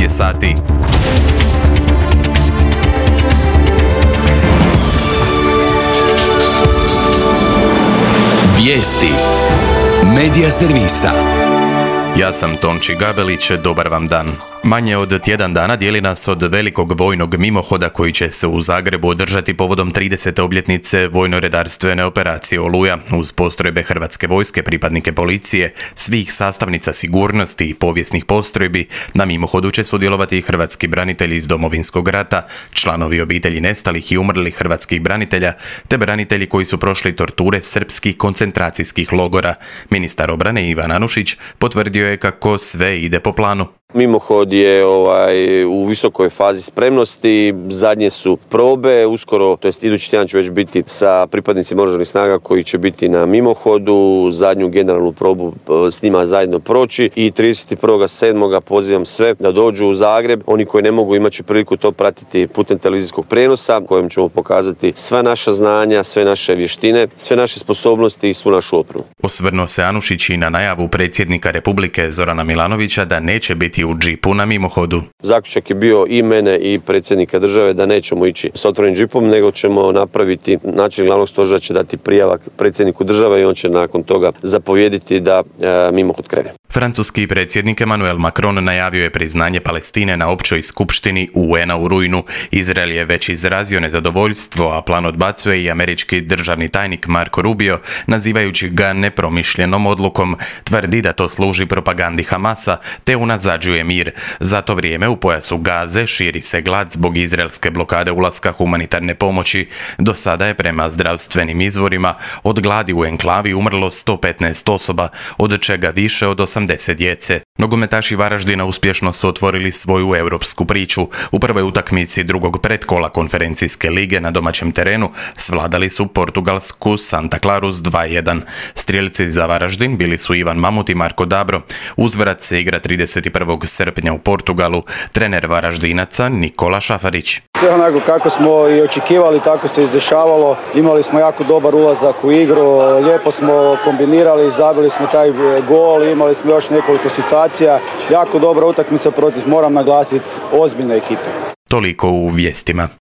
je sati. Vijesti Medija servisa. Ja sam Tonči Gabelić, dobar vam dan. Manje od tjedan dana dijeli nas od velikog vojnog mimohoda koji će se u Zagrebu održati povodom 30. obljetnice vojno-redarstvene operacije Oluja uz postrojbe Hrvatske vojske, pripadnike policije, svih sastavnica sigurnosti i povijesnih postrojbi. Na mimohodu će sudjelovati i hrvatski branitelji iz Domovinskog rata, članovi obitelji nestalih i umrlih hrvatskih branitelja, te branitelji koji su prošli torture srpskih koncentracijskih logora. Ministar obrane Ivan Anušić potvrdio je kako sve ide po planu. Mimohod je u visokoj fazi spremnosti, zadnje su probe, uskoro, to jest idući tjedan ću već biti sa pripadnicima oružanih snaga koji će biti na mimohodu, zadnju generalnu probu s njima zajedno proći i 31.7. pozivam sve da dođu u Zagreb. Oni koji ne mogu imat će priliku to pratiti putem televizijskog prijenosa kojem ćemo pokazati sva naša znanja, sve naše vještine, sve naše sposobnosti i svu našu opremu. Osvrnuo se Anušić i na najavu predsjednika Republike Zorana Milanovića da neće biti u džipu na mimohodu. Zaključak je bio i mene i predsjednika države da nećemo ići s otvorenim džipom, nego ćemo napraviti, načelnik glavnog stožera će dati prijavak predsjedniku države i on će nakon toga zapovjediti da mimohod krene. Francuski predsjednik Emmanuel Macron najavio je priznanje Palestine na općoj skupštini UN-a u rujnu. Izrael je već izrazio nezadovoljstvo, a plan odbacuje i američki državni tajnik Marco Rubio, nazivajući ga nepromišljenom odlukom. Tvrdi da to služi propagandi Hamasa te unazađuje mir. Za to vrijeme u pojasu Gaze širi se glad zbog izraelske blokade ulaska humanitarne pomoći. Do sada je prema zdravstvenim izvorima od gladi u enklavi umrlo 115 osoba, od čega više od 80 djece. Nogometaši Varaždina uspješno su otvorili svoju europsku priču. U prvoj utakmici drugog pretkola konferencijske lige na domaćem terenu svladali su portugalsku Santa Clarus 2-1. Strijelci za Varaždin bili su Ivan Mamut i Marko Dabro. Uzvrat se igra 31. srpnja u Portugalu. Trener Varaždinaca Nikola Šafarić. Sve onako kako smo i očekivali, tako se izdešavalo. Imali smo jako dobar ulazak u igru, lijepo smo kombinirali, zabili smo taj gol, imali smo još nekoliko situacija. Jako dobra utakmica protiv, moram naglasiti, ozbiljne ekipe. Toliko u vijestima.